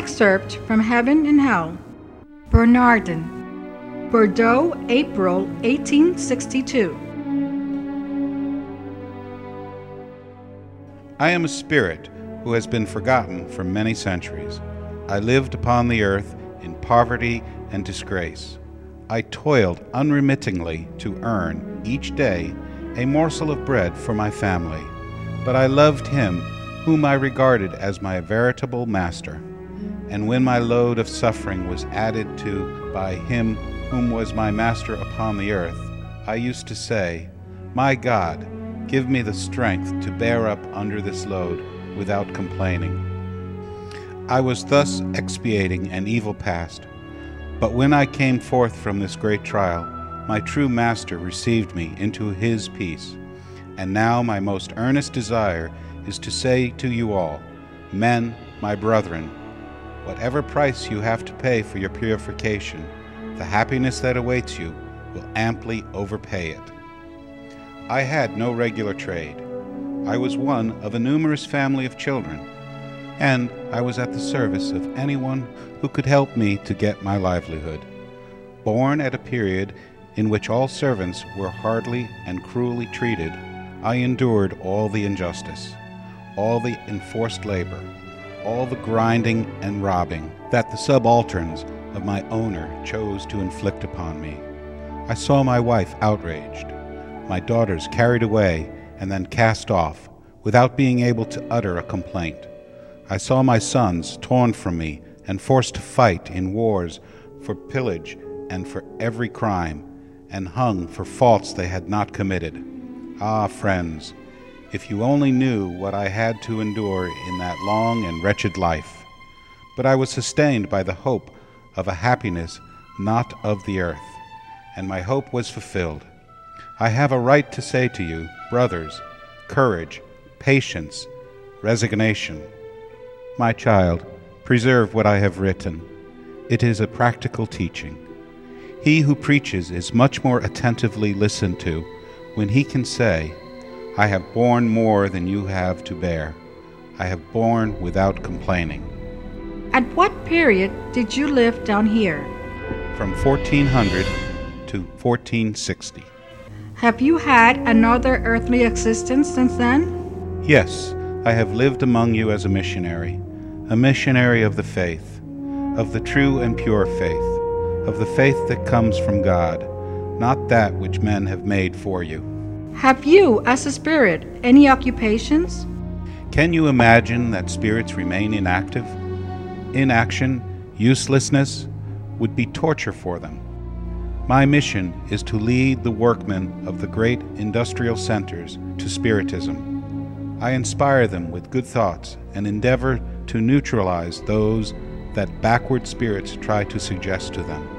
excerpt from Heaven and Hell. Bernardin, Bordeaux, April 1862. I am a spirit who has been forgotten for many centuries. I lived upon the earth in poverty and disgrace. I toiled unremittingly to earn, each day, a morsel of bread for my family. But I loved him whom I regarded as my veritable master. And when my load of suffering was added to by him whom was my master upon the earth, I used to say, "My God, give me the strength to bear up under this load without complaining." I was thus expiating an evil past. But when I came forth from this great trial, my true Master received me into his peace. And now my most earnest desire is to say to you all, men, my brethren, whatever price you have to pay for your purification, the happiness that awaits you will amply overpay it. I had no regular trade. I was one of a numerous family of children, and I was at the service of anyone who could help me to get my livelihood. Born at a period in which all servants were hardly and cruelly treated, I endured all the injustice, all the enforced labor, all the grinding and robbing that the subalterns of my owner chose to inflict upon me. I saw my wife outraged, my daughters carried away and then cast off without being able to utter a complaint. I saw my sons torn from me and forced to fight in wars for pillage and for every crime, and hung for faults they had not committed. Ah, friends, if you only knew what I had to endure in that long and wretched life. But I was sustained by the hope of a happiness not of the earth, and my hope was fulfilled. I have a right to say to you, brothers, courage, patience, resignation. My child, preserve what I have written. It is a practical teaching. He who preaches is much more attentively listened to when he can say, I have borne more than you have to bear. I have borne without complaining. At what period did you live down here? From 1400 to 1460. Have you had another earthly existence since then? Yes, I have lived among you as a missionary of the faith, of the true and pure faith, of the faith that comes from God, not that which men have made for you. Have you, as a spirit, any occupations? Can you imagine that spirits remain inactive? Inaction, uselessness, would be torture for them. My mission is to lead the workmen of the great industrial centers to Spiritism. I inspire them with good thoughts and endeavor to neutralize those that backward spirits try to suggest to them.